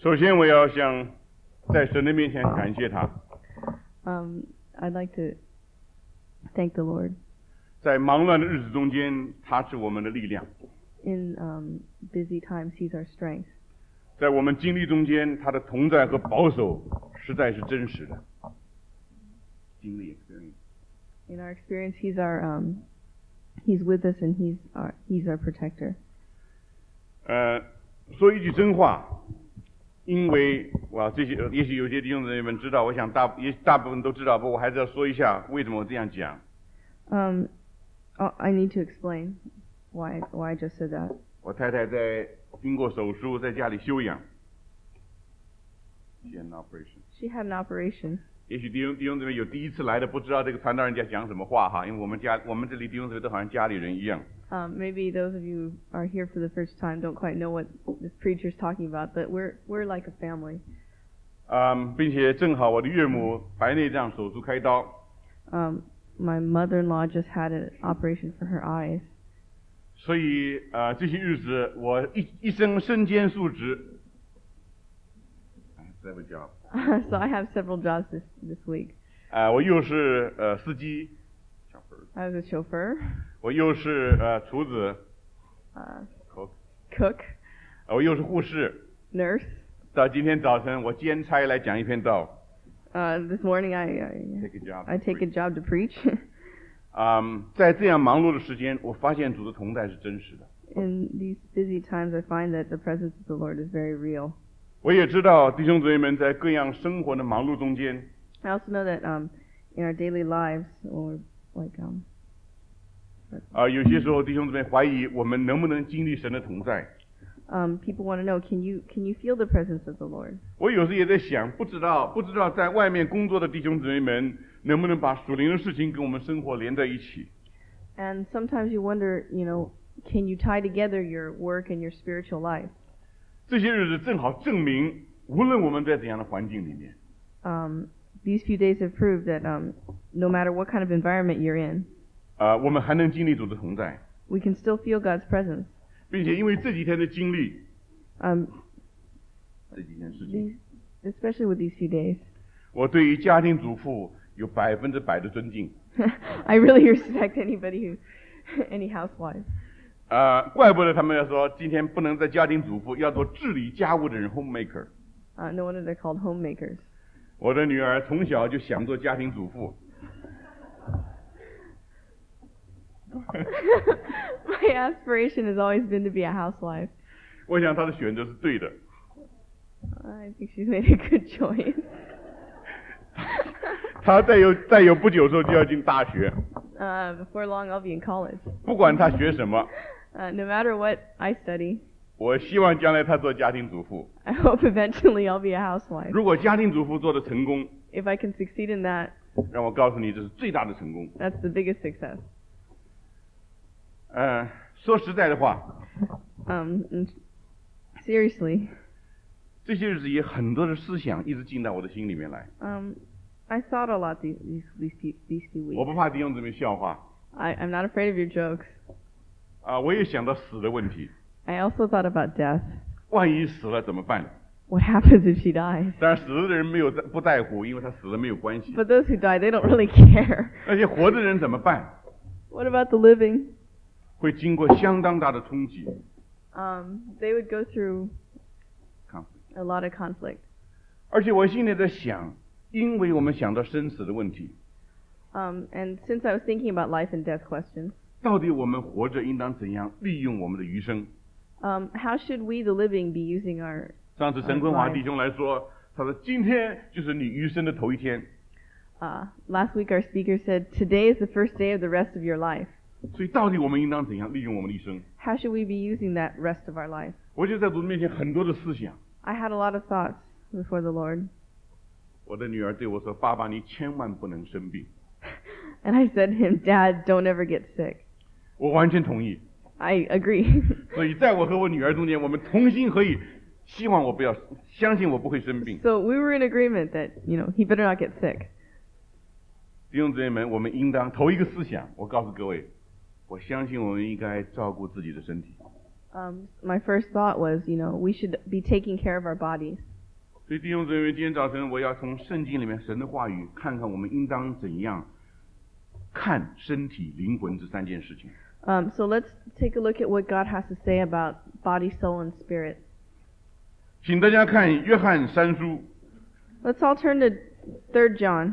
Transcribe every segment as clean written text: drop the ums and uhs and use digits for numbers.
首先，我要向在神的面前感谢他。 I'd like to thank the Lord. 在忙乱的日子中间，他是我们的力量。 In busy times, He's our strength. 在我们经历中间，他的同在和保守实在是真实的。经历 In our experience, He's with us and He's our protector. 说一句真话，因为这些也许有些弟兄姊妹们知道，我想大部分都知道，不过我还是要说一下为什么我这样讲。 I need to explain why I just said that. 我太太在经过手术，在家里休养。 She had an operation. 也许弟兄姊妹有第一次来的，不知道这个传道人家讲什么话哈，因为我们这里弟兄姊妹都好像家里人一样。 Maybe those of you who are here for the first time don't quite know what this preacher's talking about, but we're like a family. 并且正好我的岳母白内障手术开刀。 My mother-in-law just had an operation for her eyes. 所以这些日子我一生身兼数职。 So I have several jobs this week. 我又是司机 I was a chauffeur. 我又是厨子 cook. 我又是护士 nurse. 到今天早晨我兼差来讲一篇道。 This morning I take a job to preach. 在这样忙碌的时间，我发现主的同在是真实的。 In these busy times, I find that the presence of the Lord is very real. 我也知道弟兄姊妹们在各样生活的忙碌中间。 I also know that in our daily lives, when we're like 有些时候弟兄姊妹怀疑我们能不能经历神的同在。 People want to know, can you feel the presence of the Lord? 我有时也在想，不知道在外面工作的弟兄姊妹们能不能把属灵的事情跟我们生活连在一起。 And sometimes you wonder, can you tie together your work and your spiritual life? 这些日子正好证明，无论我们在怎样的环境里面。 These few days have proved that no matter what kind of environment you're in, 我们还能经历主的同在。 We can still feel God's presence. 并且因为这几天的经历，这几件事情 especially with these few days, 我对于家庭主妇有100%的尊敬。 I really respect any housewife. 怪不得他们要说今天不能在家庭主妇，要做治理家务的人 homemaker。 No wonder they're called homemakers. 我的女儿从小就想做家庭主妇。 My aspiration has always been to be a housewife. 我想她的选择是对的。 I think she's made a good choice. 她再有不久之后就要进大学。 Before long, I'll be in college. 不管她学什么。 No matter what I study. 我希望将来她做家庭主妇。 I hope eventually I'll be a housewife. 如果家庭主妇做得成功， If I can succeed in that, 让我告诉你，这是最大的成功。 That's the biggest success. 说实在的话， seriously, 这些日子也很多的思想一直进到我的心里面来。 I thought a lot these few weeks. 我不怕弟兄姊妹笑话。 I'm not afraid of your jokes. 我也想到死的问题。 I also thought about death. 万一死了怎么办？ What happens if she dies? 当然，死了的人不在乎，因为他死了没有关系。 But those who die, they don't really care. 那些活的人怎么办？ What about the living? 会经过相当大的冲击。 They would go through a lot of conflict. 而且我心里在想，因为我们想到生死的问题。 And since I was thinking about life and death questions, 到底我们活着应当怎样利用我们的余生？ how should we, the living, be using our 上次陈坤华弟兄来说，他说今天就是你余生的头一天。 Last week our speaker said, today is the first day of the rest of your life. 所以到底我们应当怎样利用我们的一生？ How should we be using that rest of our life? 我就在主面前很多的思想。 I had a lot of thoughts before the Lord. 我的女儿对我说：“爸爸，你千万不能生病。” And I said to him, Dad, don't ever get sick. 我完全同意。 I agree. 所以在我和我女儿中间，我们同心合意，希望我不要相信我不会生病。 So we were in agreement that, he better not get sick. 弟兄姊妹们，我们应当头一个思想，我告诉各位，我相信我们应该照顾自己的身体。 My first thought was, we should be taking care of our bodies. 所以弟兄姊妹，今天早晨我要从圣经里面神的话语，看看我们应当怎样看身体、灵魂这三件事情。 So let's take a look at what God has to say about body, soul, and spirit. 请大家看约翰三书。 Let's all turn to 3 John.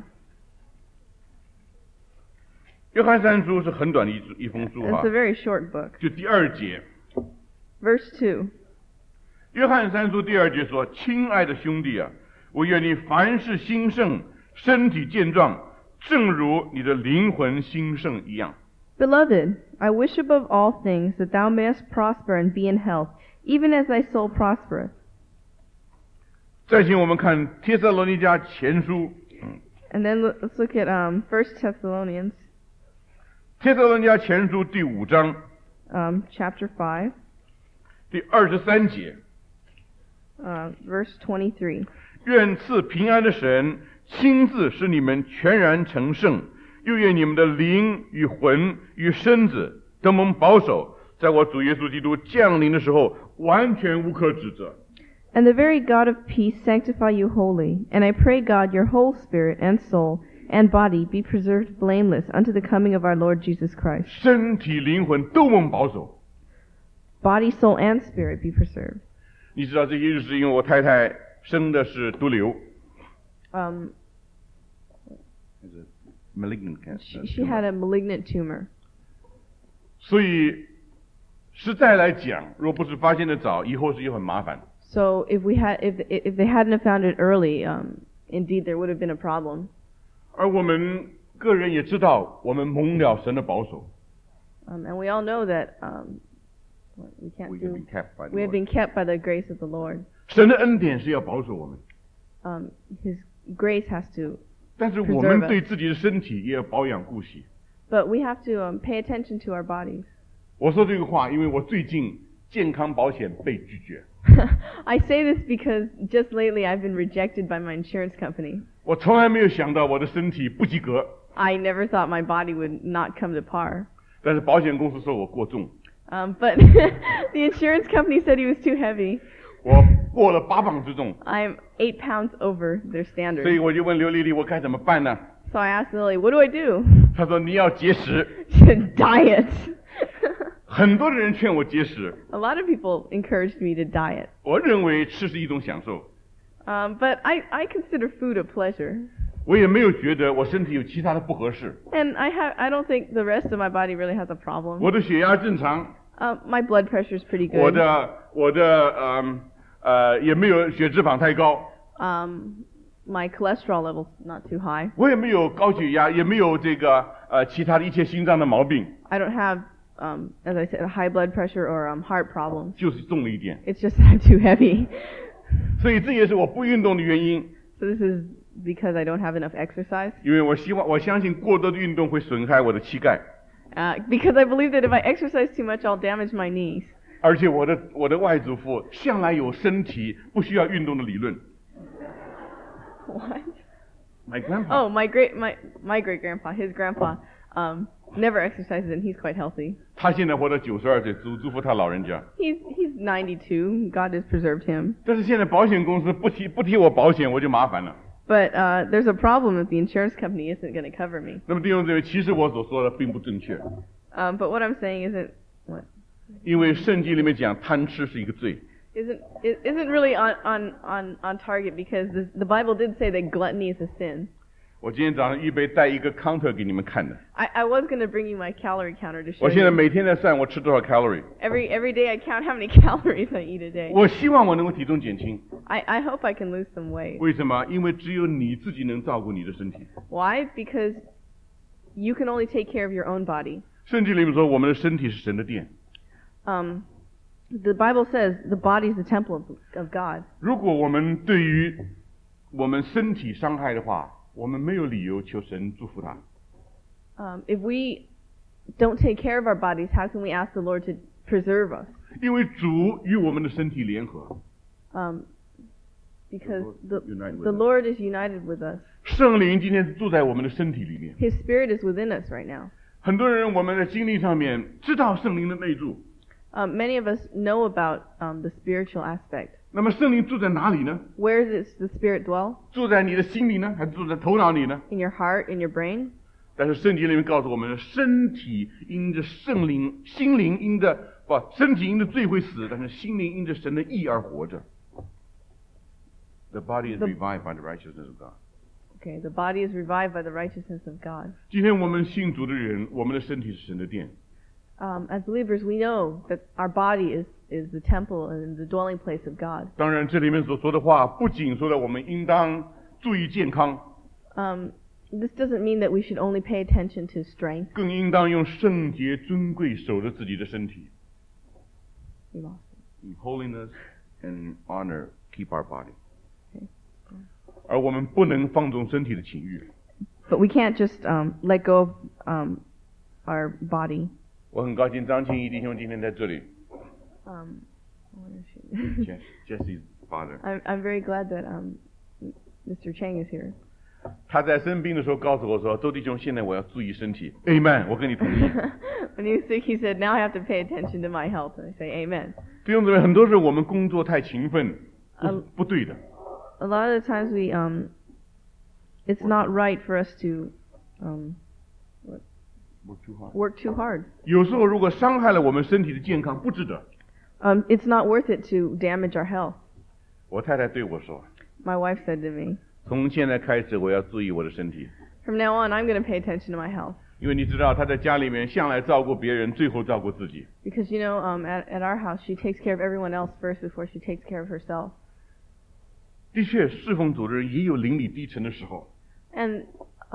约翰三书是很短的一封书 It's a very short book. 就第2节。 Verse 2. 约翰三书第2节说：“亲爱的兄弟啊，我愿你凡事兴盛，身体健壮，正如你的灵魂兴盛一样。” Beloved, I wish above all things that thou mayest prosper and be in health, even as thy soul prospereth. 再请我们看帖撒罗尼迦前书。 And then let's look at 1 Thessalonians. 帖撒罗尼迦前书第5章。 Chapter 5. 第23节。 Verse 23. 愿赐平安的神亲自使你们全然成圣，又愿你们的灵与魂与身子都蒙保守，在我主耶稣基督降临的时候完全无可指责。 And the very God of peace sanctify you wholly. And I pray God your whole spirit and soul and body be preserved blameless unto the coming of our Lord Jesus Christ. 身体灵魂都蒙保守。 Body, soul, and spirit be preserved. 你知道这些日子因为我太太生的是毒瘤。malignant cancer. She had a malignant tumor. 所以实在来讲，若不是发现的早，以后是也很麻烦。 So if they hadn't found it early, indeed there would have been a problem. 而我们个人也知道，我们蒙了神的保守。 And we all know that we have been kept by the grace of the Lord. 神的恩典是要保守我们。 His grace has to. 但是我们对自己的身体也要保养顾惜。 But we have to pay attention to our bodies. 我说这个话，因为我最近健康保险被拒绝。 I say this because just lately I've been rejected by my insurance company. 我从来没有想到我的身体不及格。 I never thought my body would not come to par. 但是保险公司说我过重。 But the insurance company said he was too heavy. 我过了8磅之重。 I'm 8 pounds over their standard. 所以我就问刘丽丽，我该怎么办呢？ So I asked Lily, what do I do? 她说你要节食。 Diet. 很多的人劝我节食。 A lot of people encouraged me to diet. 我认为吃是一种享受。 But I consider food a pleasure. 我也没有觉得我身体有其他的不合适。 And I don't think the rest of my body really has a problem. 我的血压正常。 My blood pressure is pretty good. 我的也没有血脂肪太高。 My cholesterol level's not too high. 我也没有高血压，也没有这个其他的一切心脏的毛病。 I don't have as I said, high blood pressure or heart problems. 就是重了一点。 It's just that I'm too heavy. 所以这也是我不运动的原因。 So this is because I don't have enough exercise. 因为我相信过多的运动会损害我的膝盖。 Because I believe that if I exercise too much, I'll damage my knees. 而且我的外祖父向来有身体不需要运动的理论。 What? My grandpa. Oh, my great grandpa, his grandpa, never exercises and he's quite healthy. 他现在活到92岁，祝福他老人家。 He's 92. God has preserved him. 但是现在保险公司不提我保险，我就麻烦了。 But there's a problem that the insurance company isn't going to cover me. 那么弟兄姊妹，其实我所说的并不正确。 But what I'm saying isn't what? 因为圣经里面讲贪吃是一个罪。 Isn't really on target because the Bible did say that gluttony is a sin. 我今天早上预备带一个 counter 给你们看的。 I was going to bring you my calorie counter to show you. 我现在每天在算我吃多少 calorie。 Every day I count how many calories I eat a day. 我希望我能够体重减轻。 I hope I can lose some weight. 为什么？因为只有你自己能照顾你的身体。 Why? Because you can only take care of your own body. 圣经里面说，我们的身体是神的殿。 The Bible says the body is the temple of God. 如果我们对于我们身体伤害的话，我们没有理由求神祝福他。 If we don't take care of our bodies, how can we ask the Lord to preserve us? 因为主与我们的身体联合。 Because the Lord is united with us. 圣灵今天住在我们的身体里面。 His Spirit is within us right now. 很多人我们的经历上面知道圣灵的内住。 Many of us know about the spiritual aspect. 那么圣灵住在哪里呢？ Where does the Spirit dwell? 住在你的心里呢，还是住在头脑里呢？ In your heart, in your brain? 但是圣经里面告诉我们，身体因着圣灵，心灵因着身体因着罪会死，但是心灵因着神的义而活着。The body is revived by the righteousness of God. Okay, the body is revived by the righteousness of God. 今天我们信主的人，我们的身体是神的殿。 As believers, we know that our body is the temple and the dwelling place of God. 当然，这里面所说的话，不仅说了我们应当注意健康， This doesn't mean that we should only pay attention to strength. 更应当用圣洁尊贵守着自己的身体。 We lost In holiness and honor, keep our body. Okay. 而我们不能放纵身体的情欲。 But we can't just let go of our body. 我很高兴张庆义弟兄今天在这里 Where is she? ，Jesse's father。 I'm very glad that Mr. Chang is here. 他在生病的时候告诉我说：“周弟兄，现在我要注意身体。” Amen， 我跟你同意。 When he was sick, he said, "Now I have to pay attention to my health." And I say, "Amen." 弟兄姊妹，很多时候我们工作太勤奋，不对的。 A lot of the times it's not right for us to work too hard. 有时候如果伤害了我们身体的健康，不值得。 It's not worth it to damage our health. 我太太对我说 My wife said to me, 从现在开始我要注意我的身体， "From now on, I'm going to pay attention to my health." 因为你知道她在家里面向来照顾别人，最后照顾自己。 Because at our house, she takes care of everyone else first before she takes care of herself. 的确，侍奉主的人也有灵里低沉的时候。 And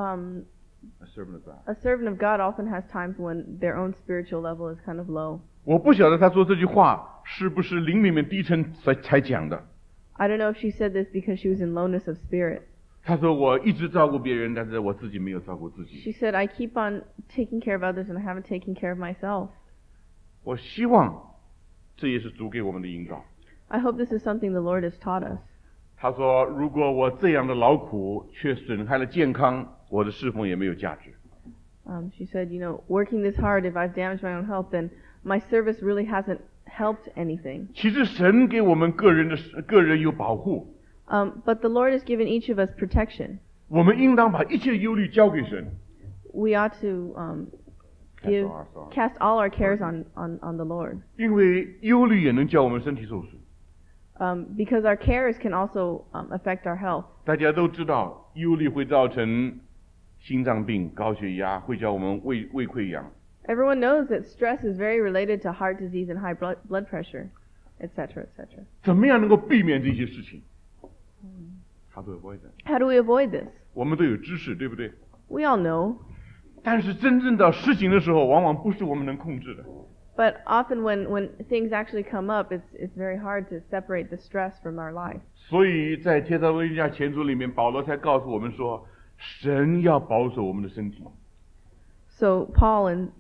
A servant of God. a servant of God often has times when their own spiritual level is kind of low. 我不晓得她说这句话是不是灵里面低沉才讲的。 I don't know if she said this because she was in lowness of spirit. 她说我一直照顾别人，但是我自己没有照顾自己。 She said, "I keep on taking care of others and I haven't taken care of myself." 我希望这也是主给我们的引导。 I hope this is something the Lord has taught us. 他说：“如果我这样的劳苦却损害了健康，我的侍奉也没有价值。” She said, working this hard, if I've damaged my own health, then my service really hasn't helped anything. 其实神给我们个人有保护， But the Lord has given each of us protection. 我们应当把一切忧虑交给神。 We ought to cast all our cares on the Lord. 因为忧虑也能叫我们身体受损。 Because our cares can also affect our health. 大家都知道，忧虑会造成心脏病、高血压，会叫我们胃溃疡。 Everyone knows that stress is very related to heart disease and high blood pressure, etc., etc. 怎么样能够避免这些事情？ How to avoid that？ How do we avoid this? 我们都有知识，对不对？ We all know. 但是真正到实行的时候，往往不是我们能控制的。 But often when things actually come up, it's very hard to separate the stress from our life. 所以在帖撒罗尼迦前书里面，保罗才告诉我们说，神要保守我们的身体。 So Paul in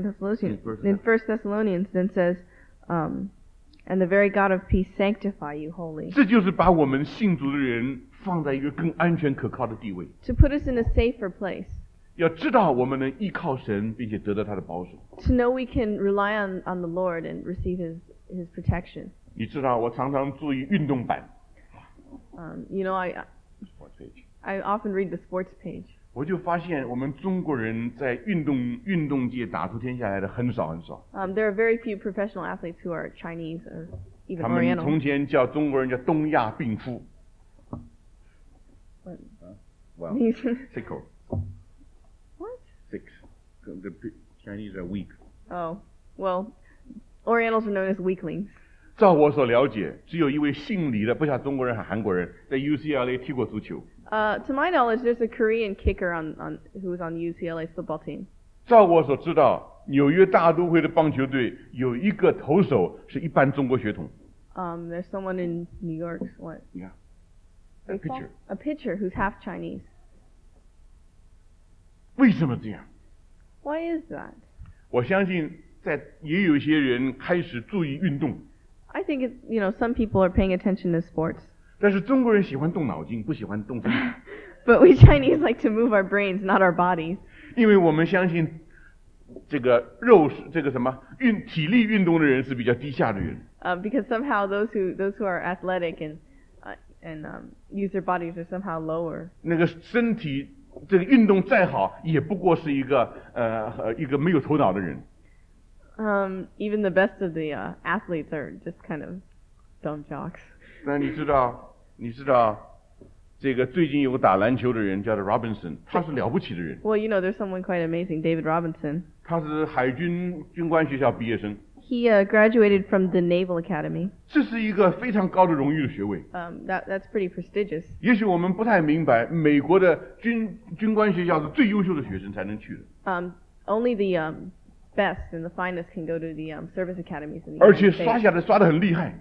1 Thessalonians then says, "And the very God of peace sanctify you wholly." 这就是把我们信主的人放在一个更安全可靠的地位。 To put us in a safer place. 要知道我们能依靠神，并且得到他的保守。 To know we can rely on the Lord and receive His protection. 你知道，我常常注意运动版。 I often read the sports page. 我就发现我们中国人在运动界打出天下来的很少很少。 There are very few professional athletes who are Chinese or even 他们 Oriental. 从前叫中国人叫东亚病夫。Well, sickle. What? 6. The Chinese are weak. Oh, well, Orientals are known as weaklings. 照我所了解，只有一位姓李的，不像中国人还韩国人，在 UCLA 踢过足球。 To my knowledge, there's a Korean kicker who was on UCLA's football team. 照我所知道，纽约大都会的棒球队有一个投手是一般中国血统。 There's someone in New York, what? Yeah. A pitcher. A pitcher who's half Chinese. 为什么这样？ Why is that? 我相信也有一些人开始注意运动， I think some people are paying attention to sports. 但是中国人喜欢动脑筋，不喜欢动身体， But we Chinese like to move our brains, not our bodies. 因为我们相信这个体力运动的人是比较低下的人。 Because somehow those who are athletic and use their bodies are somehow lower. 那个身体这个运动再好，也不过是一个没有头脑的人。 Even the best of the athletes are just kind of dumb jocks. 那你知道这个最近有个打篮球的人叫做 Robinson， 他是了不起的人。 Well, you know, there's someone quite amazing, David Robinson. 他是海军军官学校毕业生。 He graduated from the Naval Academy. 这是一个非常高的荣誉的学位。 That's pretty prestigious. 也许我们不太明白，美国的军官学校是最优秀的学生才能去的。 Only the best and the finest can go to the service academies in the United States. 而且刷下来刷得很厉害。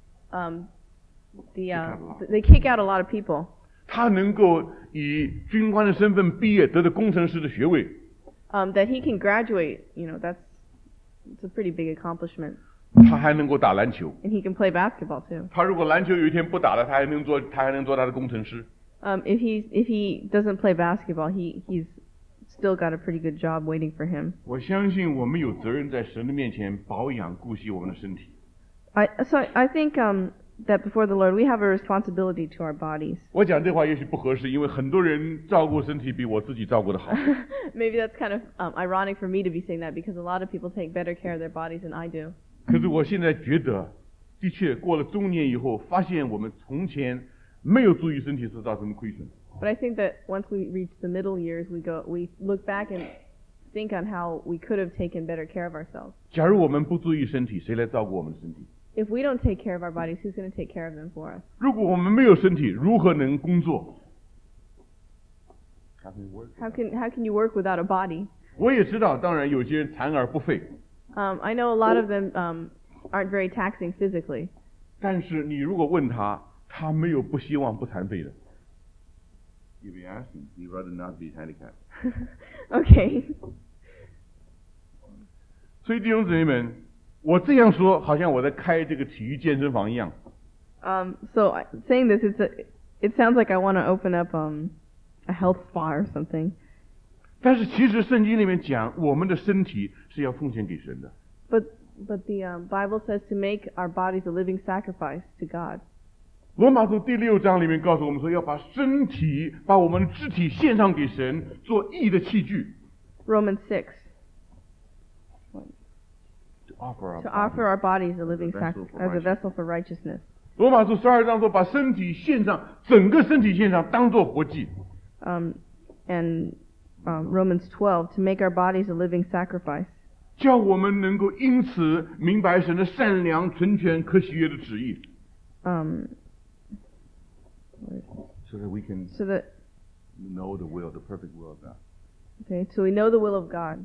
They kick out a lot of people. 他能够以军官的身份毕业，得到工程师的学位。 That he can graduate, you know, it's a pretty big accomplishment. 他还能够打篮球。 And he can play basketball too. 他如果篮球有一天不打了，他还能做他的工程师。 If he doesn't play basketball, he's still got a pretty good job waiting for him. 我相信我们有责任在神的面前保养顾惜我们的身体。 So I think that before the Lord we have a responsibility to our bodies. 我讲这话也许不合适，因为很多人照顾身体比我自己照顾得好。 Maybe that's kind of ironic for me to be saying that because a lot of people take better care of their bodies than I do. 可是我现在觉得，的确过了中年以后，发现我们从前没有注意身体是造成的亏损。 But I think that once we reach the middle years, we look back and think on how we could have taken better care of ourselves. 假如我们不注意身体，谁来照顾我们的身体？ If we don't take care of our bodies, who's going to take care of them for us? 如果我们没有身体，如何能工作 How can you work without a body? 我也知道，当然有些人残而不废。 I know a lot of them aren't very taxing physically. 但是你如果问他，他没有不希望不残废的。You be asking, he'd rather not be handicapped. Okay. 所以弟兄姊妹们，我这样说，好像我在开这个体育健身房一样。 So saying this, it sounds like I want to open up a health spa or something. 但是其实圣经里面讲，我们的身体是要奉献给神的。 But the Bible says to make our bodies a living sacrifice to God. 罗马书第6章里面告诉我们说，要把把我们的肢体献上给神，做义的器具。 Romans 6. To offer our bodies a living sacrifice as a vessel for righteousness. 罗马书12章说，把身体献上，整个身体献上，当作活祭。 And Romans 12 to make our bodies a living sacrifice. 叫我们能够因此明白神的善良、纯全、可喜悦的旨意。So that we can know the will, the perfect will of God. Okay, so we know the will of God.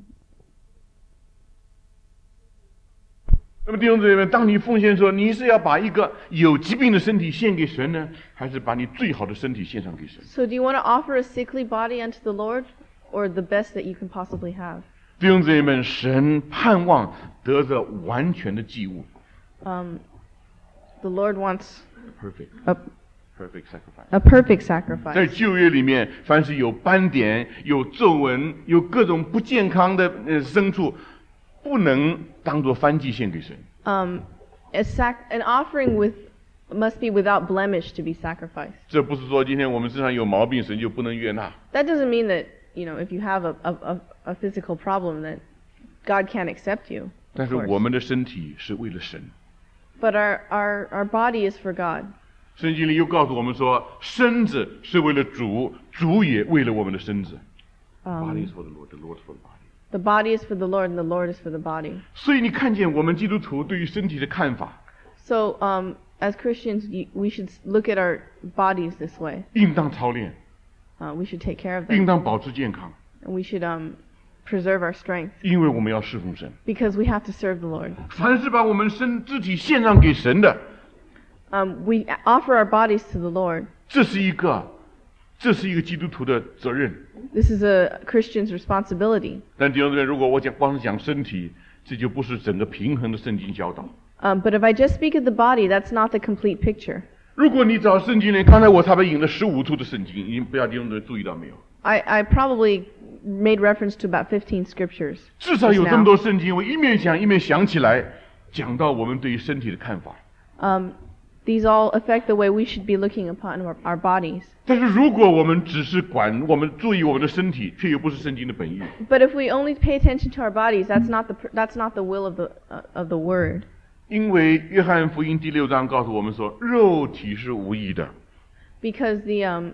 那么弟兄姊妹们，当你奉献说，你是要把一个有疾病的身体献给神呢，还是把你最好的身体献上给神？ So do you want to offer a sickly body unto the Lord, or the best that you can possibly have? 弟兄姊妹们，神盼望得着完全的祭物。 The Lord wants perfect sacrifice. A perfect sacrifice. 在旧约里面，凡是有斑点、有皱纹、有各种不健康的牲畜，不能当作燔祭献给神。 An offering must be without blemish to be sacrificed. 这不是说今天我们身上有毛病，神就不能悦纳。 That doesn't mean that, you know, if you have a physical problem that God can't accept you. 但是我们的身体是为了神。 But our body is for God. 圣经里又告诉我们说，身子是为了主，主也为了我们的身子。Body is for the Lord, the Lord is for the body. The body is for the Lord, and the Lord is for the body. 所以你看见我们基督徒对于身体的看法。 So, as Christians, we should look at our bodies this way. 应当操练。 We should take care of them. 应当保持健康。 And we should preserve our strength. 因为我们要侍奉神。 Because we have to serve the Lord. 凡是把我们肢体献上给神的。 We offer our bodies to the Lord. 这是一个基督徒的责任。 This is a Christian's responsibility. 但弟兄姊妹，如果我光是讲身体，这就不是整个平衡的圣经教导。 But if I just speak of the body, that's not the complete picture. 如果你找圣经里，刚才我差不多引了15处的圣经，不要弟兄姊妹注意到没有？ I probably made reference to about 15 scriptures. 至少有这么多圣经，我一面讲一面想起来，讲到我们对于身体的看法。 These all affect the way we should be looking upon our bodies. 但是如果我们只是我们注意我们的身体，却又不是圣经的本意。 But if we only pay attention to our bodies, that's not the will of the word. 因为约翰福音第6章告诉我们说，肉体是无益的。 Because the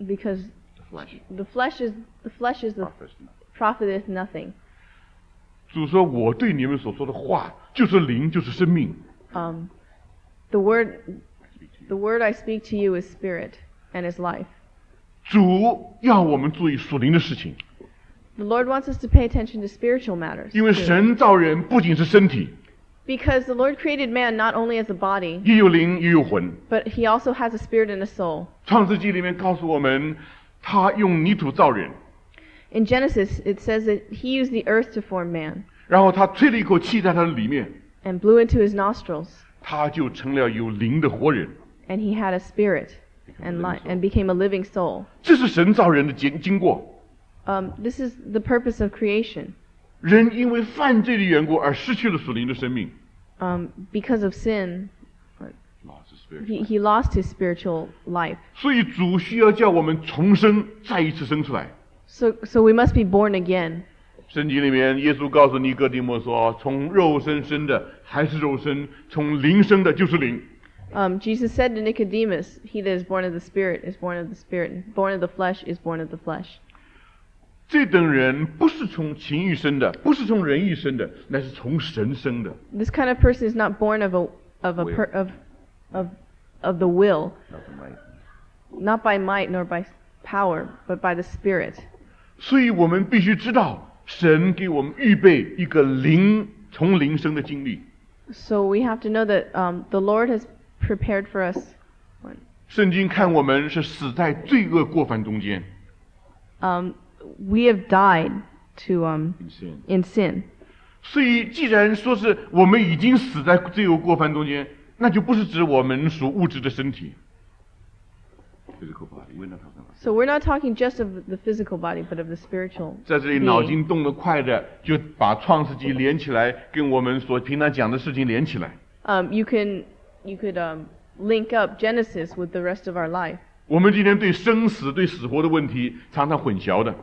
flesh is profiteth nothing. 主说，我对你们所说的话，就是灵，就是生命。 The word I speak to you is spirit and is life. 主要我们注意属灵的事情。 The Lord wants us to pay attention to spiritual matters. 因为神造人不仅是身体， Because the Lord created man not only as a body, 也有灵，也有魂。 but he also has a spirit and a soul. 创世纪里面告诉我们，他用泥土造人， In Genesis, it says that he used the earth to form man 然后他吹了一口气在他的里面， and blew into his nostrils, 他就成了有灵的活人。 and he had a spirit and became a living soul. 这是神造人的经过。 This is the purpose of creation. 人因为犯罪的缘故而失去了属灵的生命。 Because of sin, he lost his spiritual life. 所以主需要叫我们重生，再一次生出来。 So we must be born again. 圣经里面，耶稣告诉尼哥底母说：“从肉身生的还是肉身，从灵生的就是灵。” Jesus said to Nicodemus, "He that is born of the Spirit is born of the Spirit; and born of the flesh is born of the flesh." 这等人不是从情欲生的，不是从人意生的，乃是从神生的。 This kind of person is not born of the will, not by might nor by power, but by the Spirit. 所以我们必须知道，神给我们预备一个从灵生的经历。 So we have to know that the Lord has prepared for us. 圣经看我们是死在罪恶过犯中间。 We have died to in sin. 所以，既然说是我们已经死在罪恶过犯中间，那就不是指我们属物质的身体。 So we're not talking just of the physical body, but of the spiritual. 在这里脑筋动得快的，就把创世纪连起来，跟我们所平常讲的事情连起来。 You could link up Genesis with the rest of our life. 我们今天对生死、对死活的问题常常混淆的。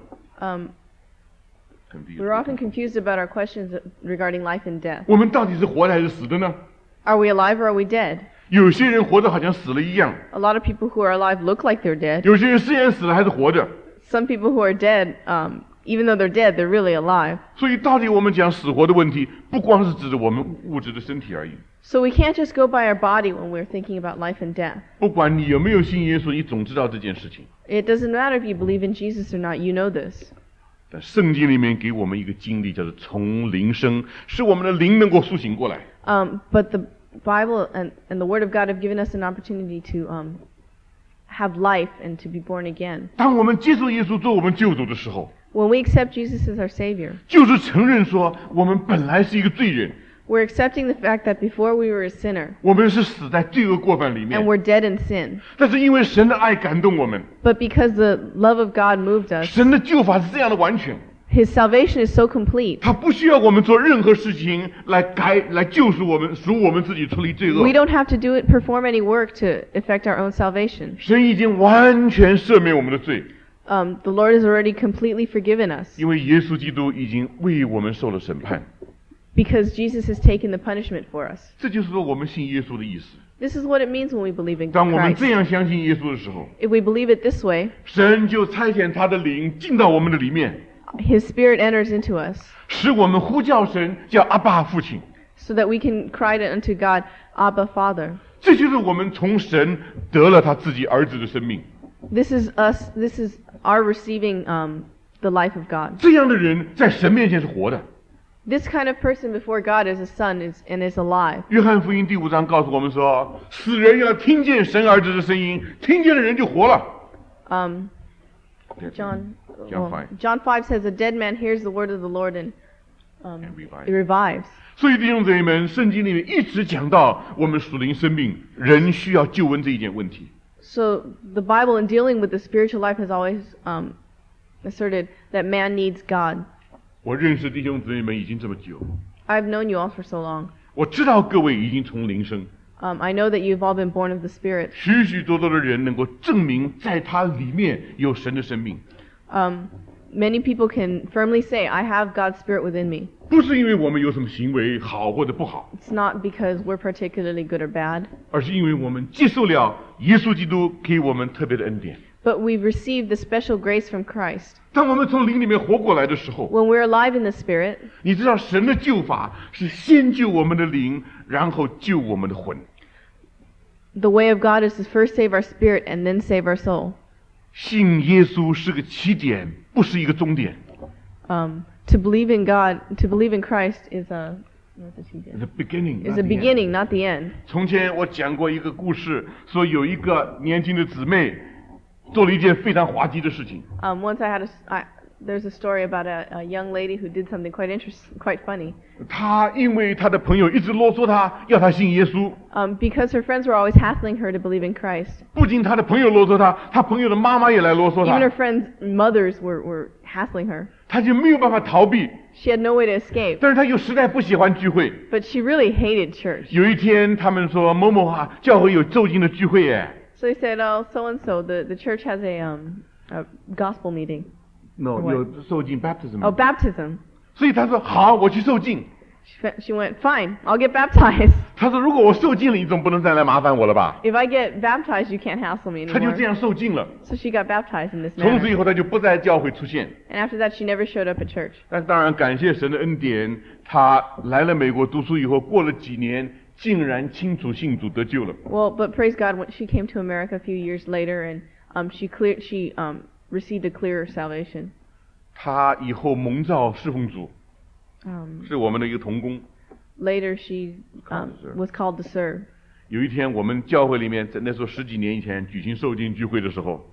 We're often confused about our questions regarding life and death. 我们到底是活的还是死的呢？ Are we alive or are we dead? 有些人活得好像死了一样， A lot of people who are alive look like they're dead. 有些人虽然死了还是活着。 Some people who are dead, even though they're dead, they're really alive. 所以，到底我们讲死活的问题，不光是指着我们物质的身体而已。 So we can't just go by our body when we're thinking about life and death. 不管你有没有信耶稣，你总知道这件事情。 It doesn't matter if you believe in Jesus or not, you know this. 但圣经里面给我们一个经历，叫做从灵生，使我们的灵能够苏醒过来。 But the Bible and the Word of God have given us an opportunity to have life and to be born again. 当我们接受耶稣做我们救主的时候， When we accept Jesus as our Savior, 就是承认说我们本来是一个罪人， we're accepting the fact that before we were a sinner 我们是死在罪恶过犯里面 and。we're dead in sin. 但是因为神的爱感动我们， But because the love of God moved us, 神的救法是这样的完全， His salvation is so complete. 他不需要我们做任何事情来救赎我们，赎我们自己出离罪恶 We。don't have to perform any work to effect our own salvation. 神已经完全赦免我们的罪， The Lord has already completely forgiven us 因为耶稣基督已经为我们受了审判。 because Jesus has taken the punishment for us. 这就是说我们信耶稣的意思。 This is what it means when we believe in 当我们 Christ. 这样相信耶稣的时候， If we believe it this way, 神就差遣他的灵进到我们的里面， His Spirit enters into us 使我们呼叫神叫阿爸父亲。 so that we can cry unto God, Abba, Father. 这就是我们从神得了他自己儿子的生命。 This is our receiving the life of God. 这样的人在神面前是活的。 This kind of person before God is a son and is alive. 约翰福音第5章告诉我们说，死人要听见神儿子的声音，听见的人就活了。 John 5. John 5 says, "A dead man hears the word of the Lord and revives. it revives." 所以弟兄姊妹们，圣经里面一直讲到我们属灵生命，人需要救恩这一件问题。 So the Bible, in dealing with the spiritual life, has always asserted that man needs God. 我认识弟兄姊妹们已经这么久， I've known you all for so long. 我知道各位已经从灵生， I know that you've all been born of the Spirit. 许许多多的人能够证明在他里面有神的生命， Many people can firmly say, I have God's Spirit within me. 不是因为我们有什么行为好或者不好， It's not because we're particularly good or bad, 而是因为我们接受了耶稣基督给我们特别的恩典。 but we've received the special grace from Christ. 当我们从灵里面活过来的时候， When we're alive in the Spirit, 你知道神的救法是先救我们的灵，然后救我们的魂。 the way of God is to first save our spirit and then save our soul. 信耶稣是个起点，不是一个终点。 To believe in God, to believe in Christ is a The beginning, is not a the end. beginning, not the end. 从前我讲过一个故事，说有一个年轻的姊妹做了一件非常滑稽的事情。 Once there's a story about a young lady who did something quite interesting, quite funny. 她因为她的朋友一直啰嗦她，要她信耶稣。 Because her friends were always hassling her to believe in Christ. 不仅她的朋友啰嗦她，她朋友的妈妈也来啰嗦 Even her 她， friends' mothers were hassling her. 她就没有办法逃避。 She had no way to escape, 但是她又实在不喜欢聚会。 but she really hated church. 有一天，他们说某某啊，教会有受浸的聚会耶。 So they said, "Oh, so and so, the church has a gospel meeting. No， What？ 有受浸 baptism。 Oh, baptism." 所以她说好，我去受浸。 She went, "Fine, I'll get baptized. 她说如果我受浸了，你总不能再来麻烦我了吧？ If I get baptized, you can't hassle me 她就 anymore." 这样受浸了。 So she got baptized in this 从此以 manner. 后，她就不在教会出现。 And after that, she never showed up at church. 但当然，感谢神的恩典，她来了美国读书以后，过了几年，竟然清楚信主得救了。 Well, but praise God, when she came to America a few years later, and she received a clearer salvation. 她以后蒙召侍奉主， Um, 是我们的一个同工。 later, she was called to serve. 有一天，我们教会里面，在那时候10几年以前举行受浸聚会的时候，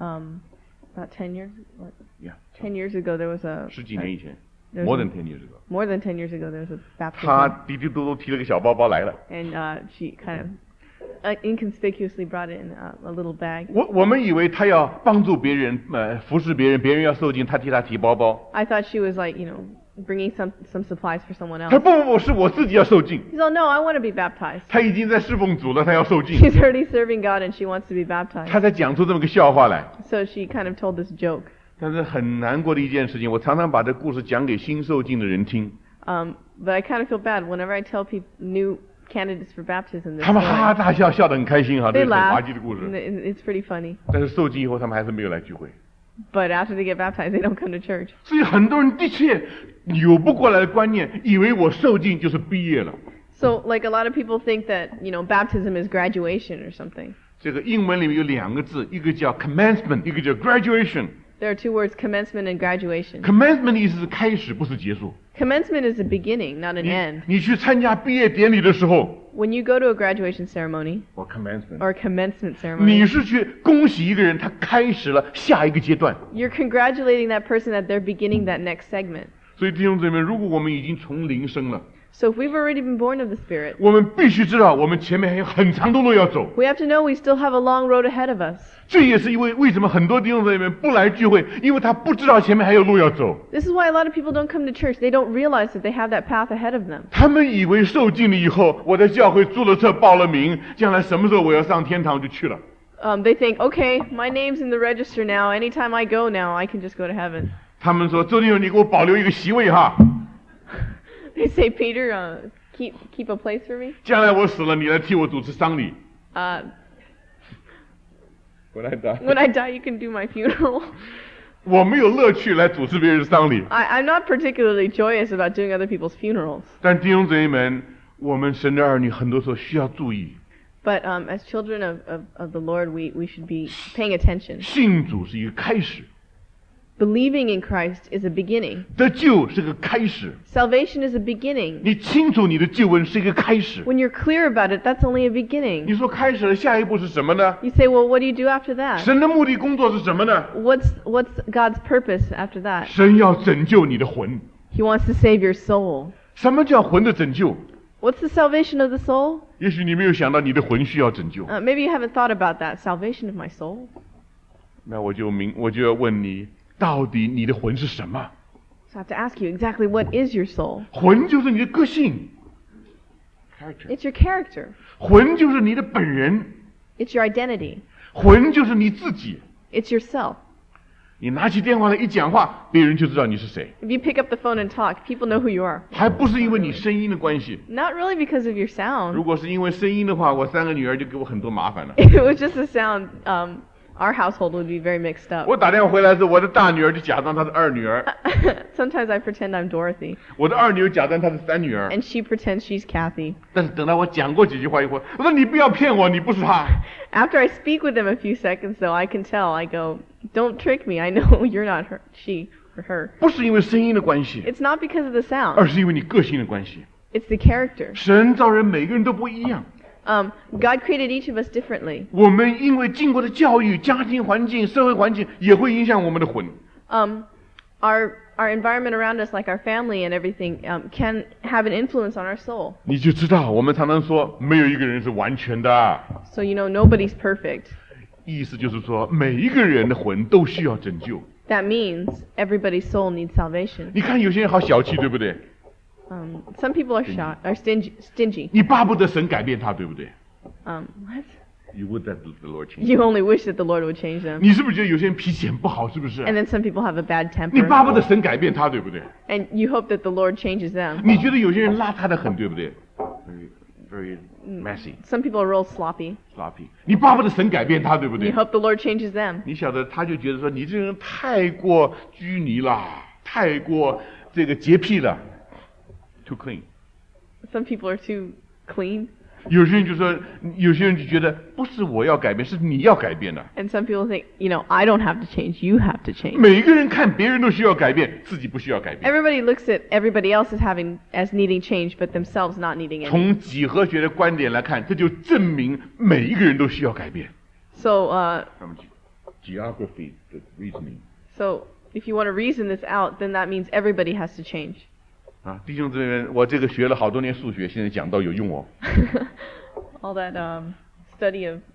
About 10 years. What? 呀， 10 years ago, there was a 10几年以前 there's ，more a- than 10 years ago， more than 10 years ago, there was a 她 baptism, 滴滴嘟嘟提了个小包包来了。 and she kind of inconspicuously brought it in a little bag. 我们以为她要帮助别人，服侍别人，别人要受浸，她替他提包包。 I thought she was like, bringing some supplies for someone 她说 else. 不，是我自己要受浸。 She's like, "No, I want to be baptized." 她已经在侍奉主了，她要受浸。 She's already serving God, and she wants to be baptized. 她才讲出这么个笑话来。 So she kind of told this joke. 但是很难过的一件事情，我常常把这故事讲给新受浸的人听， But I kind of feel bad whenever I tell people new candidates for baptism this 他们哈哈 story. 大笑，笑得很开心哈，这 They 是很滑 laugh. 稽的故事。 It's pretty funny. 但是受浸以后，他们还是没有来聚会。 But after they get baptized, they don't come to church. 所以很多人的确扭不过来的观念，以为我受浸就是毕业了。 So, like a lot of people think that, baptism is graduation or something. 这个英文里面有2个字，一个叫 commencement， 一个叫 graduation。 There are two words, commencement and graduation. commencement 的意思是开始，不是结束。 Commencement is a beginning, not an end. 你去参加毕业典礼的时候， When you go to a graduation ceremony 我 commencement， or a commencement 你 ceremony, 是去恭喜一个人，他开始了下一个阶段。 you're congratulating that person that they're beginning that next segment. 所以弟兄姊妹，如果我们已经从灵生了， So if we've already been born of the Spirit, 我们必须知道，我们前面还有很长的路要走。 we have to know we still have a long road ahead of us. 这也是为什么很多弟兄姊妹不来聚会，因为他不知道前面还有路要走。 This is why a lot of people don't come to church. They don't realize that they have that path ahead of them. 他们以为受浸了以后，我在教会注了册、报了名，将来什么时候我要上天堂就去了。 They think, okay, my name's in the register now. Anytime I go now, I can just go to heaven. 他们说：“周弟兄，你给我保留一个席位哈， They say, Peter, keep a place for me. 将来我死了，你来替我主持丧礼。 When I die, you can do my funeral. 我没有乐趣来主持别人的丧礼， I'm not particularly joyous about doing other people's funerals. 但弟兄姊妹们，我们神的儿女很多时候需要注意， But as children of the Lord, we should be paying attention. 信主是一个开始， Believing in Christ is a beginning. 得救是个开始， Salvation is a beginning. 你清楚你的救恩是一个开始。 When you're clear about it, that's only a 你 beginning. 说开始了，下一步是什么呢？ You say, well, what do you do after that? 神的目的工作是什么呢？ What's God's purpose after that? 神要拯救你的魂。 He wants to save your soul. 什么叫魂的拯救？ What's the salvation of the soul? 也许你没有想到你的魂需要拯救。 Maybe you haven't thought about that. Salvation of my soul? 那我就要问你， 到底你的魂是什么？ So I have to ask you exactly what is your soul? 魂就是你的个性 ，character。 It's your character. 魂就是你的本人， It's your identity. 魂就是你自己。 It's yourself. 你拿起电话来一讲话，别人就知道你是谁， If you pick up the phone and talk, people know who you are. 还不是因为你声音的关系。 Not really because of your 如 sound. 果是因为声音的话，我3个女儿就给我很多麻烦了。 If it was just the sound, our household would be very mixed up. 我打电话回来的时候，我的大女儿就假装她是2女儿， Sometimes I pretend I'm Dorothy, 我的2女儿假装她是3女儿。 and she pretends she's Kathy. 但是等到我讲过几句话以后，我说你不要骗我，你不是她。 After I speak with them a few seconds, though, I can tell. I go, don't trick me. I know you're not her, she or her. 不是因为声音的关系， It's not because of the 而 sound. 是因为你个性的关系。 It's the character. 神造人每个人都不一样， God created each of us differently. 我们因为经过的教育、家庭环境、社会环境，也会影响我们的魂。 Our environment around us, like our family and everything, can have an influence on our soul. 你就知道，我们常常说，没有一个人是完全的， So you know nobody's perfect. 意思就是说，每一个人的魂都需要拯救。 That means everybody's soul needs salvation. 你看有些人好小气，对不对？ Some people are stingy. 你巴不得神改变他，对不对 What? ？You would that the Lord change. You only wish that the Lord would change them. 你是不是觉得有些人脾气很不好？是不是？ And then some people have a bad 你 temper. 巴不得神改变他，对不对？ And you hope that the Lord changes them. 你觉得有些人邋遢的很，对不对 ？Very messy, Some people are real sloppy. sloppy. 你巴不得神改变他，对不 You 对？ hope the Lord changes them. 你晓得，他就觉得说你这个人太过拘泥了，太过这个洁癖了 ，too clean。 Some people are too clean. 有些人就说，有些人就觉得不是我要改变，是你要改变的。 And some people think, I don't have to change, you have to change. 每个人看别人都需要改变，自己不需要改变。 Everybody looks at everybody else as needing change, but themselves not needing it. 从几何学的观点来看，这就证明每一个人都需要改变。 So, From geography, the reasoning. so if you want to reason this out, then that means everybody has to change. 啊，弟兄姊妹们，我这个学了好多年数学，现在讲到有用哦。 All that study of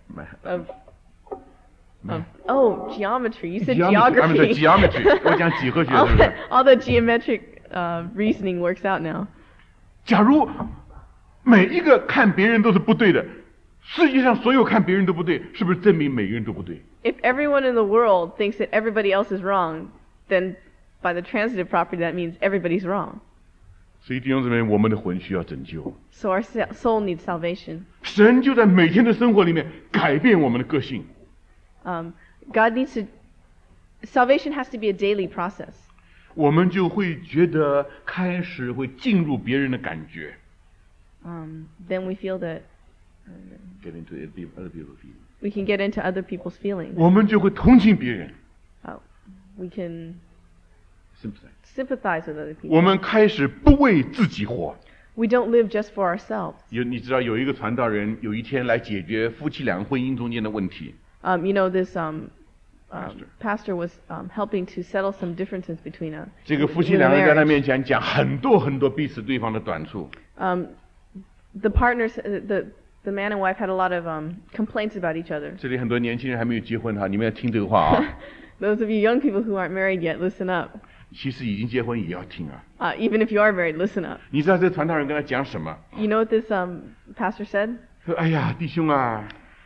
Man. geometry. You said I'm sorry, geography. geometry. 我讲几何学是不是？ all the geometric reasoning works out now. 假如每一个看别人都是不对的，世界上所有看别人都不对，是不是证明每个人都不对？ If everyone in the world thinks that everybody else is wrong, then by the transitive property, that means everybody's wrong. 所以弟兄姊妹，我们的魂需要拯救。 So our soul needs salvation. 神就在每天的生活里面改变我们的个性。 God needs to. Salvation has to be a daily process. 我们就会觉得开始会进入别人的感觉。 Then we feel that Get into other people's feelings. we can get into other people's feelings. 我们就会同情别人。 We can Sympathize. sympathize with other people. 我们开始不为自己活。 We don't live just for ourselves. 你知道有一个传道人有一天来解决夫妻俩婚姻中间的问题。 This pastor was helping to settle some differences between us. 这个夫妻两人在他面前讲很多很多彼此对方的短处。 The partners, the man and wife had a lot of complaints about each other. 这里很多年轻人还没有结婚哈，你们要听这个话啊。 Those of you young people who aren't married yet, listen up. 其实已经结婚也要听啊。 Even if you are married, listen up. 你知道这传道人跟他讲什么？ You know what this pastor said? 说哎呀，弟兄啊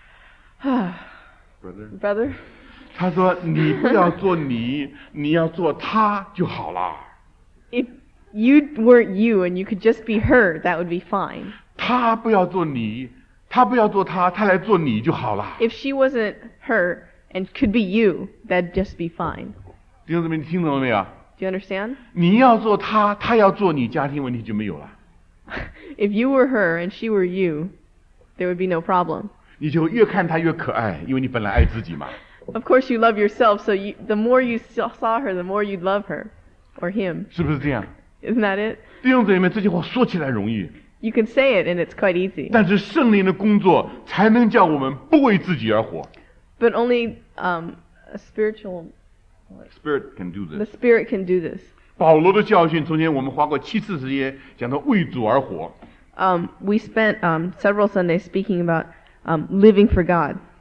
Brother, 他说你不要做你，你要做他就好了。 if you weren't you and you could just be her, that would be fine. 他不要做你，他不要做他，他来做你就好了。 If she wasn't her and could be you, that'd just be fine. 弟兄姊妹，你听懂了没有？ Do you understand? 你要做他，他要做你，家庭问题就没有了。 If you were her and she were you, there would be no problem. 你就越看他越可爱，因为你本来爱自己嘛。 Of course you love yourself, so the more you saw her, the more you'd love her. Or him. 是不是这样？ Isn't that it? 弟兄姊妹，这句话说起来容易， You can say it and it's quite easy. 但是圣灵的工作才能叫我们不为自己而活。 But only a spiritual... Spirit can do The this. Spirit can do this. 保罗的教训，中间我们花过7次时间讲到为主而活。 We spent several Sundays speaking about living for God.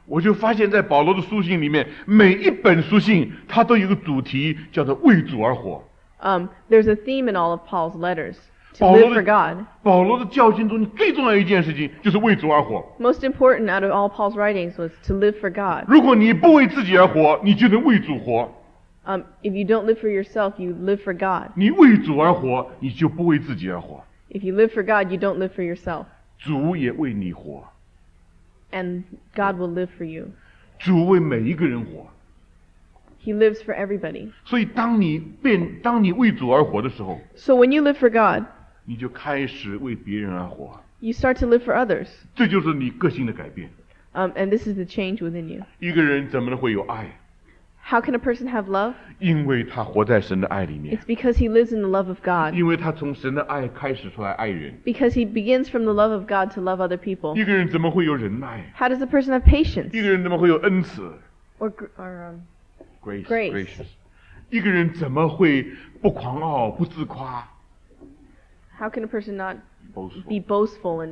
我就发现，在保罗的书信里面，每一本书信它都有一个主题，叫做为主而活。 There's a theme in all of Paul's letters to 保 live 罗 for 的 God. 保罗的教训中最重要的一件事情就是为主而活。 Most important out of all Paul's writings was to live for God. 如果你不为自己而活，你就能为主活； If you don't live for yourself, you live for God. 你为主而活，你就不为自己而活。 If you live for God, you don't live for yourself. 主也为你活， And God will live for you. 主为每一个人活。 He lives for everybody. 所以当你为主而活的时候， So when you live for God, 你就开始为别人而活。 you start to live for others. 这就是你个性的改变。 And this is the change within you. 一个人怎么能会有爱？ How can a person have love? 因为他活在神的爱里面， It's because he lives in the love of God. 因为他从神的爱开始出来爱人。 Because he begins from the love of God to love other people. 一个人怎么会有忍耐？ How does a person have patience? 一个人怎么会有恩慈 Or ？Grace， Grace 一个人怎么会不狂傲、不自夸 how can a person not ？boastful be boastful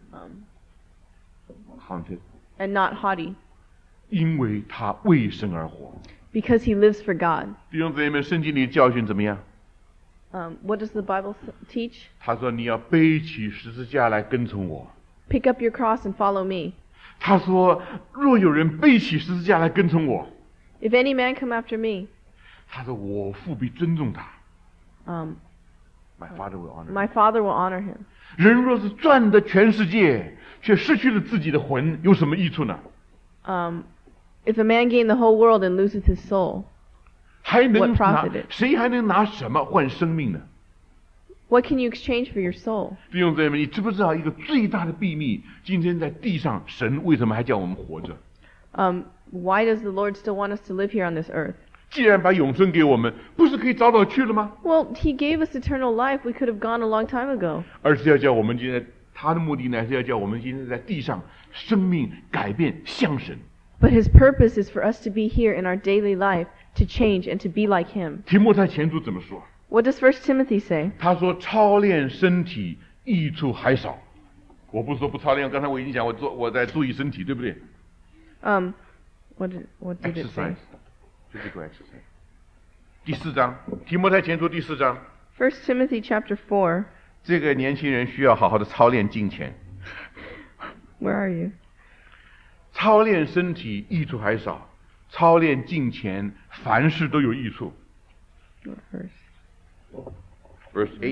haunted， and not haughty? 因为他为神而活。 Because he lives for God. 弟兄姊妹们，圣经里的教训怎么样？ What does the Bible teach? 他说：“你要背起十字架来跟从我。” Pick up your cross and follow me. 他说：“若有人背起十字架来跟从我， If any man come after me, 他说我父必尊重他。 um, My Father will honor. my Father will honor him. 人若是赚得全世界，却失去了自己的魂，有什么益处呢？ If a man gain the whole world and loseth his soul, 还能 What 拿 profited? 谁还能拿什么换生命呢？ what can you exchange for your soul? 弟兄姊妹们，你知不知道一个最大的秘密？今天在地上，神为什么还叫我们活着？ Why does the Lord still want us to live here on this earth? 既然把永生给我们，不是可以早早去了吗？ Well, he gave us eternal life. We could have gone a long time ago. 而是要叫我们今天，他的目的呢是要叫我们今天在地上生命改变像神。 But his purpose is for us to be here in our daily life to change and to be like him. 提摩太前书怎么说？ What does 1 Timothy say? 他说：“操练身体益处还少。”我不是说不操练，刚才我已经讲，我在注意身体，对不对 What did it say? 就这个 exercise。第4章，提摩太前书第4章， 1 Timothy chapter 4. 这个年轻人需要好好的操练敬虔， Where are you? 操练身体益处还少，操练敬虔，凡事都有益处。 What verse? Verse 8。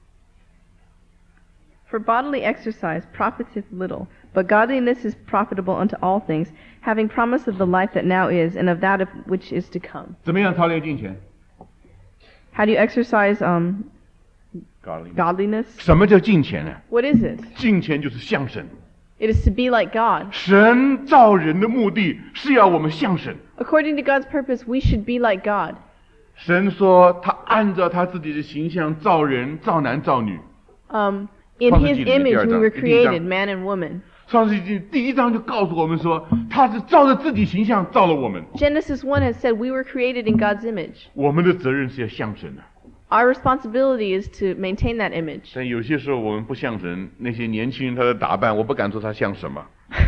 For bodily exercise profiteth little, but godliness is profitable unto all things, having promise of the life that now is, and of that of which is to come. 怎么样操练敬虔 How do you exercise ？Godliness。 godliness? 什么叫敬虔呢？ What is it? 敬虔就是像神。 It is to be like God. 神造人的目的是要我们像神。 According to God's purpose, we should be like God. 神说他按照他自己的形象造人，造男造女。 In 创世 His 纪里面 image 第二 we 章 were 第一章 created, man and woman. 创世纪第1章就告诉我们说，他是照着自己形象造了我们。 Genesis 1 has said we were created in God's image. 我们的责任是要像神的。 Our responsibility is to maintain that image. 但有些时候我们不像神，那些年轻人他的打扮，我不敢说他像什么。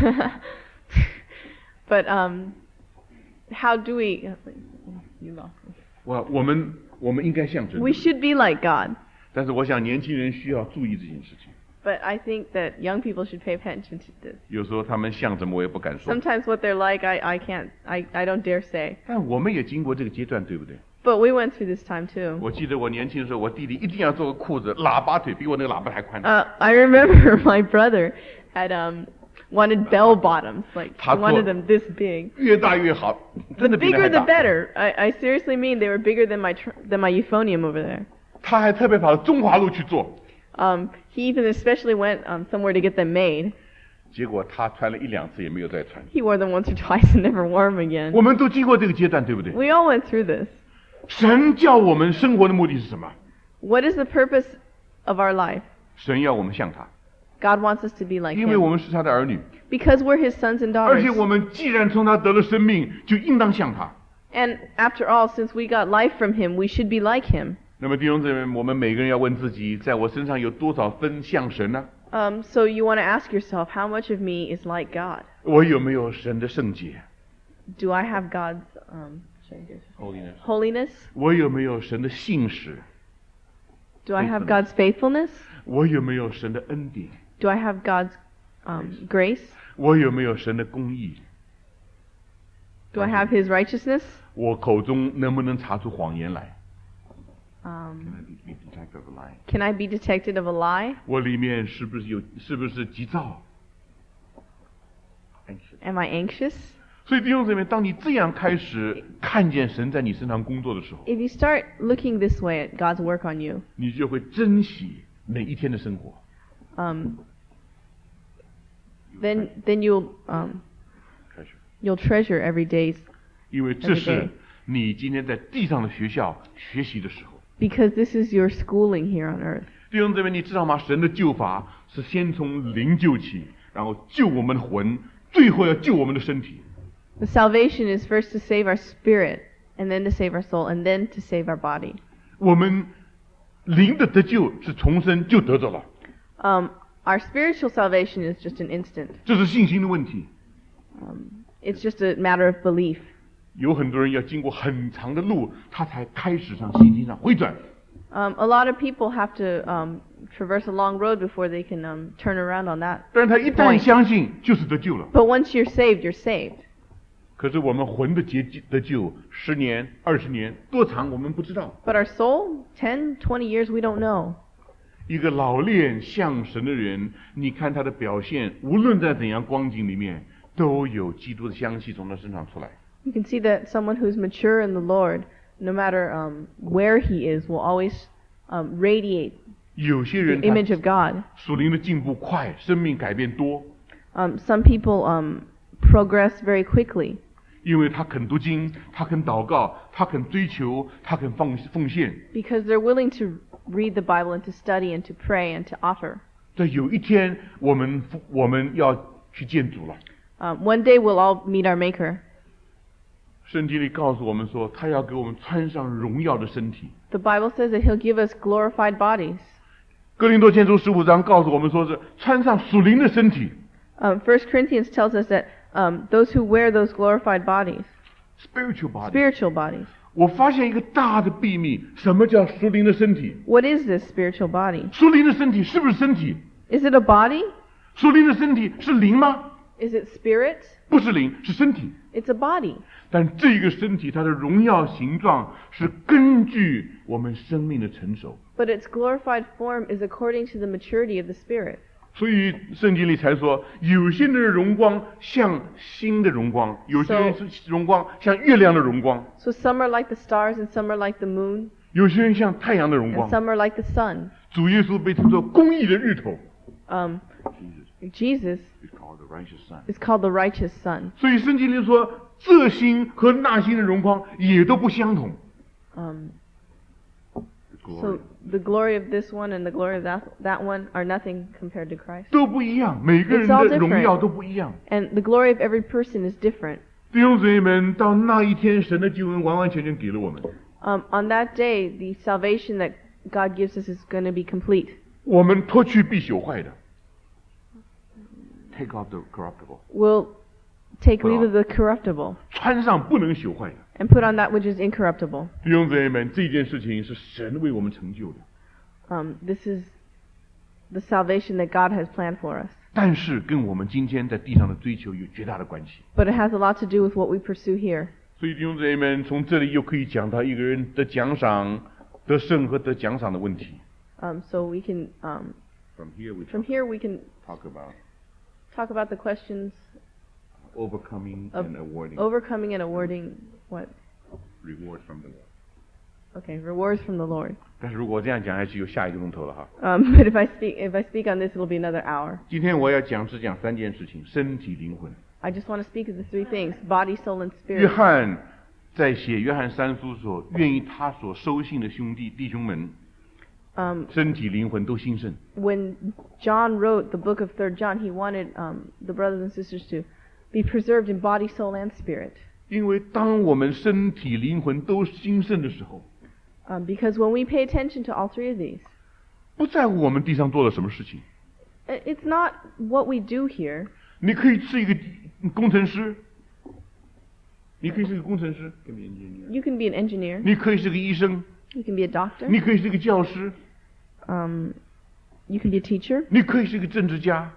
But how do we? You lost me. 我们应该像神。 We should be like God. 但是我想年轻人需要注意这件事情。 But I think that young people should pay attention to this. 有时候他们像什么我也不敢说。 Sometimes what they're like, I don't dare say. 但我们也经过这个阶段，对不对？ But we went through this time too. 我记得我年轻的时候，我弟弟一定要做个裤子，喇叭腿，比我那个喇叭还宽。 I remember my brother had wanted bell bottoms, like he 他做- wanted them this big. 越大越好， The 真的比那 bigger 还 the 大。 better. I seriously mean they were bigger than my euphonium over there. 他还特别跑到中华路去做， He even especially went somewhere to get them made. 结果他穿了1、2次也没有再穿。 He wore them once or twice and never wore them again. 我们都经过这个阶段，对不对？ We all went through this. 神叫我们生活的目的是什么？ What is the purpose of our life? 神要我们像他， God wants us to be like 因为我 Him. 们是他的儿女， Because we're His sons and 而 daughters. 且我们既然从他得了生命，就应当像他。 And after all, since we got life from Him, we should be like Him. 那么弟兄姊妹，我们每个人要问自己，在我身上有多少分像神呢？ So you want to ask yourself, how much of me is like God? 我有没有神的圣洁 Do I have God's holiness？ holiness? 我有没有神的信实？ Do I have God's faithfulness? 我有没有神的恩典？ Do I have God's grace? 我有没有神的公义？ Do I have His righteousness? 我口中能不能查出谎言来 Can I be detected of a lie? 我里面是不是急躁 Am I anxious? 所以弟兄姊妹，当你这样开始看见神在你身上工作的时候， If you start looking this way at God's work on you, 你就会珍惜每一天的生活。 then you'll treasure every day 因为这是你今天在地上的学校学习的时候。 because this is your schooling here on earth. 弟兄姊妹，你知道吗？神的救法是先从灵救起，然后救我们的魂，最后要救我们的身体。 The salvation is first to save our spirit, and then to save our soul, and then to save our body. 我们灵的得救是重生就得着了， Our spiritual salvation is just an instant. 这是信心的问题。 It's just a matter of belief. 有很多人要经过很长的路，他才开始上信心上回转。 A lot of people have to traverse a long road before they can turn around on that. 但是他一旦相信，就是得救了。 But once you're saved, you're saved. 可是我们魂的得救，10年、20年多长，我们不知道。 But our soul, 10, 20 years, we don't know. 一个老练向神的人，你看他的表现，无论在怎样光景里面，都有基督的香气从他身上出来。 You can see that someone who's mature in the Lord, no matter where he is, will always radiate 有些人 the image of God. 属灵的进步快，生命改变多， Some people progress very quickly 因为他肯读经，他肯祷告，他肯追求，他肯奉献。 because they're willing to read the Bible and to study and to pray and to offer. 在有一天，我们要去见主了。 One day we'll all meet our Maker. 圣经里告诉我们说，他要给我们穿上荣耀的身体。 The Bible says that He'll give us glorified bodies. 哥林多前书15章告诉我们说是穿上属灵的身体。 1 Corinthians tells us that those who wear those glorified bodies, spiritual body。 spiritual bodies. 我发现一个大的秘密，什么叫属灵的身体？ What is this spiritual body? 属灵的身体是不是身体？ Is it a body? 属灵的身体是灵吗？ Is it spirit? 不是灵，是身体。 It's a body. 但这个身体它的荣耀形状是根据我们生命的成熟， But its glorified form is according to the maturity of the spirit. 所以圣经里才说，有些人的荣光像星的荣光，有些人是荣光像月亮的荣光， So some are like the stars and some are like the moon 有些人像太阳的荣 and 光。 some are like the sun. 主耶稣被称作公义的日头， Jesus is called the righteous sun. 所以圣经里说，这星和那星的荣光也都不相同。 So the glory of this one and the glory of that one are nothing compared to Christ. 都不一样，每个人 It's all 的 different. 荣耀都不一样。 And the glory of every person is different. 弟兄姊妹们，到那一天，神的救恩完完全全给了我们， On that day, the salvation that God gives us is going to be complete. 我们脱去必朽坏的 ，take off the corruptible， We'll take leave of the corruptible 穿上不能朽坏的。 and put on that which is incorruptible. 弟兄姊妹们，这件事情是神为我们成就的， This is the salvation that God has planned for us. 但是跟我们今天在地上的追求有绝大的关系。 But it has a lot to do with what we pursue here. 所以弟兄姊妹们，从这里又可以讲到一个人得奖赏、得胜和得奖赏的问题。 So we can, From here we can talk about talk about the questions overcoming of and awarding overcoming and awarding what? rewards from the Lord。 Okay, rewards from the Lord. 但是如果这样讲下去，又下一个钟头了哈。 But if I speak on this, it'll be another hour. 今天我要只讲3件事情：身体、灵魂。 I just want to speak of the three things: body, soul, and 约 spirit. 翰在写约翰3书说，愿意他所收信的弟兄们，身体、灵魂都兴盛。 When John wrote the book of 3 John, he wanted the brothers and sisters to be preserved in body, soul, and spirit. 因为当我们身体、灵魂都兴盛的时候， Because when we pay attention to all three of these, 不在乎我们地上做了什么事情。 it's not what we do here. 你可以吃一个工程师，你可以是个工程师， You can be an engineer. 你可以是个医生， You can be a doctor. 你可以是个教师， You can be a teacher. 你可以是个政治家，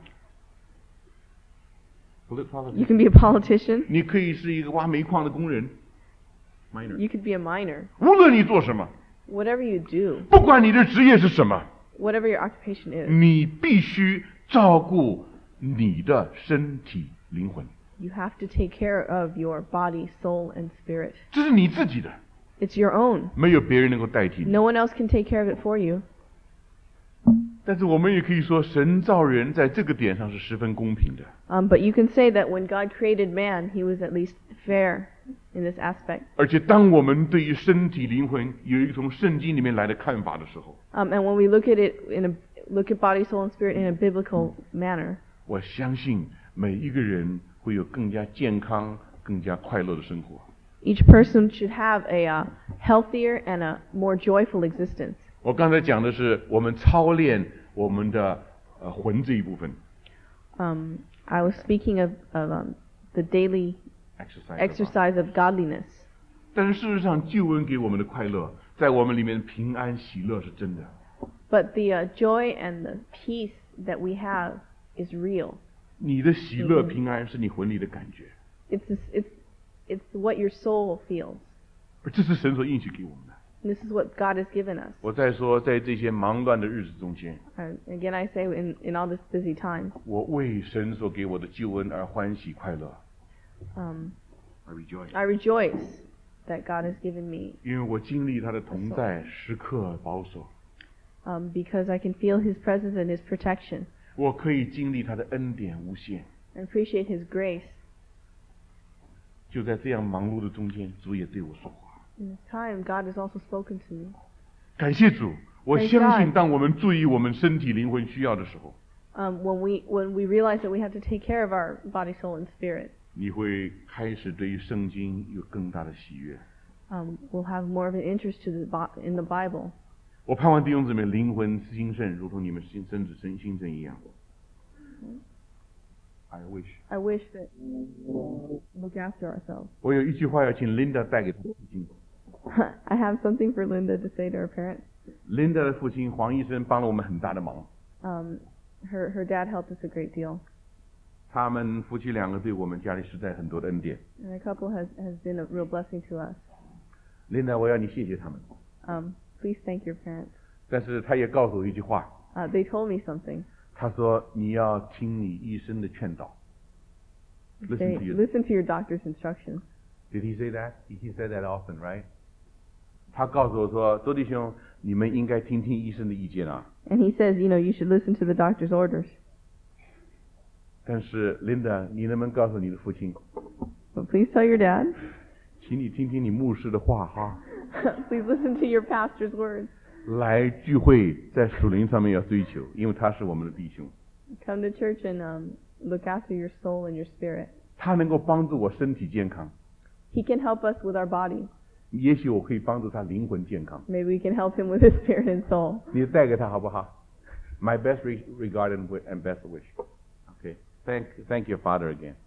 You can be a politician. 你可以是一个挖煤矿的工人 ，miner。 You could be a miner. 无论你做什么， Whatever you do, 不管你的职业是什么， whatever your occupation is, 你必须照顾你的身体灵魂， you have to take care of your body, soul, and spirit. 这是你自己的， It's your own. 没有别人能够代替你。 No one else can take care of it for you. 但是我们也可以说，神造人在这个点上是十分公平的。 But you can say that when God created man, he was at least fair in this aspect. 而且当我们对于身体灵魂有一个从圣经里面来的看法的时候， And when we look at it look at body, soul, and spirit in a biblical manner, 我相信每一个人会有更加健康、更加快乐的生活。 each person should have a healthier and a more joyful existence. 我刚才讲的是我们操练我们的魂这一部分 I was speaking of the daily exercise of godliness. 但是事实上，救恩给我们的快乐，在我们里面平安喜乐是真的。 But the joy and the peace that we have is real. 你的喜乐平安是你魂里的感觉， It's what your soul feels. 而这是神所应许给我们的。 And this is what God has given us. 我再说，在这些忙乱的日子中间， Again, I say in all this busy time, 我为神所给我的救恩而欢喜快乐。 I rejoice that God has given me, 因为我经历他的同在，时刻保守， because I can feel His presence and His protection, 我可以经历他的恩典无限。 and appreciate His grace. 就在这样忙碌的中间，主也对我说话。 In this time, God has also spoken to me. 感谢主，我 Praise 相信 God. 当我们注意我们身体灵魂需要的时候， When we realize that we have to take care of our body, soul, and spirit, 你会开始对于圣经有更大的喜悦。 we'll have more of an interest in the Bible. 我盼望弟兄姊妹灵魂兴盛，如同你们身子兴盛一样。I wish that we look after ourselves. 我有一句话要请 Linda 带给她的父亲。 I have something for Linda to say to her parents. Linda 的父亲黄医生帮了我们很大的忙， Her dad helped us a great deal, 他们夫妻两个对我们家里实在很多的恩典。 and the couple has been a real blessing to us. Linda， 我要你谢谢他们。 Please thank your parents. 但是他也告诉我一句话， They told me something. 他说你要听你医生的劝导。 They listen to your doctor's instructions. Did he say that? He said that often, right? 他告诉我说，周弟兄，你们应该听听医生的意见啊。 And he says, you should listen to the doctor's orders. 但是 Linda， 你能不能告诉你的父亲， But please tell your dad. 请你听听你牧师的话哈， Please listen to your pastor's words. 来聚会在属灵上面要追求，因为他是我们的弟兄， Come to church and look after your soul and your spirit. 他能够帮助我身体健康， He can help us with our body. 也许我可以帮助他灵魂健康。 Maybe we can help him with his spirit and soul. 你带给他好不好 ？My best regard and best wish. Okay, thank your father again.